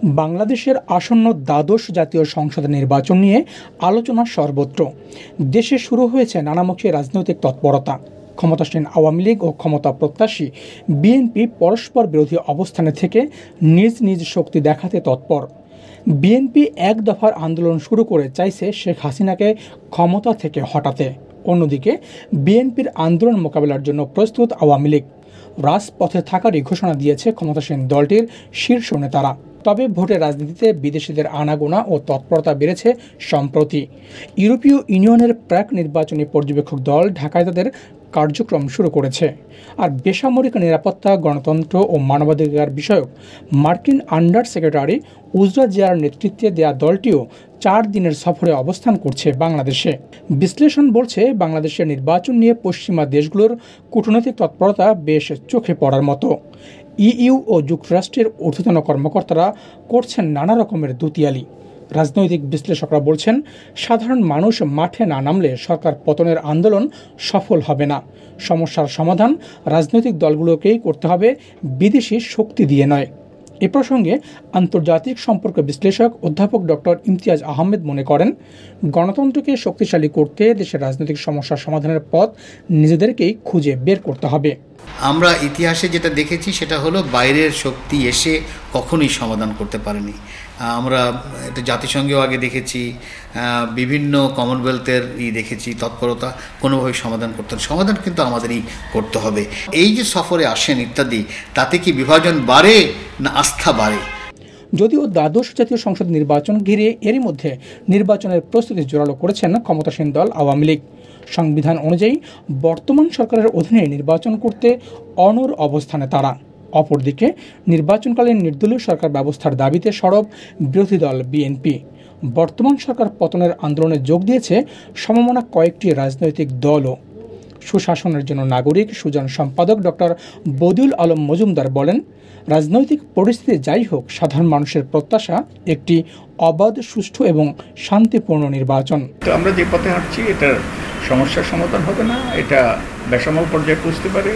বাংলাদেশের আসন্ন দ্বাদশ জাতীয় সংসদ নির্বাচন নিয়ে আলোচনা সর্বত্র। দেশে শুরু হয়েছে নানামুখী রাজনৈতিক তৎপরতা। ক্ষমতাসীন আওয়ামী লীগ ও ক্ষমতা প্রত্যাশী বিএনপি পরস্পর বিরোধী অবস্থানে থেকে নিজ নিজ শক্তি দেখাতে তৎপর। বিএনপি এক দফার আন্দোলন শুরু করে চাইছে শেখ হাসিনাকে ক্ষমতা থেকে হটাতে। অন্যদিকে বিএনপির আন্দোলন মোকাবেলার জন্য প্রস্তুত আওয়ামী লীগ। রাজপথে থাকারই ঘোষণা দিয়েছে ক্ষমতাসীন দলটির শীর্ষ নেতারা। তবে ভোটের রাজনীতিতে বিদেশিদের আনাগোনা ও তৎপরতা বেড়েছে সম্প্রতি। ইউরোপীয় ইউনিয়নের প্রাক নির্বাচনী পর্যবেক্ষক দল ঢাকায় তাদের কার্যক্রম শুরু করেছে। আর বেসামরিক নিরাপত্তা, গণতন্ত্র ও মানবাধিকার বিষয়ক মার্কিন আন্ডার সেক্রেটারি উজরা জিয়ার নেতৃত্বে দেয়া দলটিও 4 দিনের সফরে অবস্থান করছে বাংলাদেশে। বিশ্লেষণ বলছে, বাংলাদেশের নির্বাচন নিয়ে পশ্চিমা দেশগুলোর কূটনৈতিক তৎপরতা বেশ চোখে পড়ার মতো। ইইউ ও যুক্তরাষ্ট্রের ঊর্ধ্বতন কর্মকর্তারা করছেন নানা রকমের দুতিয়ালি। রাজনৈতিক বিশ্লেষকরা বলছেন, সাধারণ মানুষ মাঠে না নামলে সরকার পতনের আন্দোলন সফল হবে না। সমস্যার সমাধান রাজনৈতিক দলগুলোকেই করতে হবে, বিদেশি শক্তি দিয়ে নয়। এ প্রসঙ্গে আন্তর্জাতিক সম্পর্ক বিশ্লেষক অধ্যাপক ডক্টর ইমতিয়াজ আহমেদ মনে করেন, গণতন্ত্রকে শক্তিশালী করতে দেশের রাজনৈতিক সমস্যার সমাধানের পথ নিজেদেরকেই খুঁজে বের করতে হবে। আমরা ইতিহাসে যেটা দেখেছি সেটা হলো বাইরের শক্তি এসে কখনোই সমাধান করতে পারেনি। আমরা এটা জাতিসংঘেও আগে দেখেছি, বিভিন্ন কমনওয়েলথের দেখেছি তৎপরতা, কোনোভাবে সমাধান করতে হবে। সমাধান কিন্তু আমাদেরই করতে হবে। এই যে সফরে আসেন ইত্যাদি, তাতে কি বিভাজন বাড়ে না আস্থা বাড়ে? যদিও দ্বাদশ জাতীয় সংসদ নির্বাচন ঘিরে এরই মধ্যে নির্বাচনের প্রস্তুতি জোরালো করেছেন ক্ষমতাসীন দল আওয়ামী লীগ। সংবিধান অনুযায়ী বর্তমান সরকারের অধীনে নির্বাচন করতে অনড় অবস্থানে তারা। অপরদিকে নির্বাচনকালীন নির্দলীয় সরকার ব্যবস্থার দাবিতে সরব বিরোধী দল বিএনপি। বর্তমান সরকার পতনের আন্দোলনে যোগ দিয়েছে সমমনা কয়েকটি রাজনৈতিক দলও। সুশাসনের জন্য নাগরিক সুজন সম্পাদক ডক্টর বদিউল আলম মজুমদার বলেন, রাজনৈতিক পরিস্থিতি যাই হোক, সাধারণ মানুষের প্রত্যাশা একটি অবাধ, সুষ্ঠু এবং শান্তিপূর্ণ নির্বাচন। তো আমরা যে পথে হাঁটছি, এটার সমস্যার সমাধান হবে না। এটা বেসামাল পর্যায়ে পৌঁছতে পারে,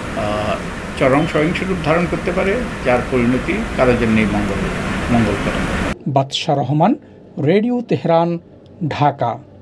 চরম সহিংস রূপ ধারণ করতে পারে, যার পরিণতি কারোর জন্যই মঙ্গলকর। Badsha Rahman, radio Tehran, Dhaka.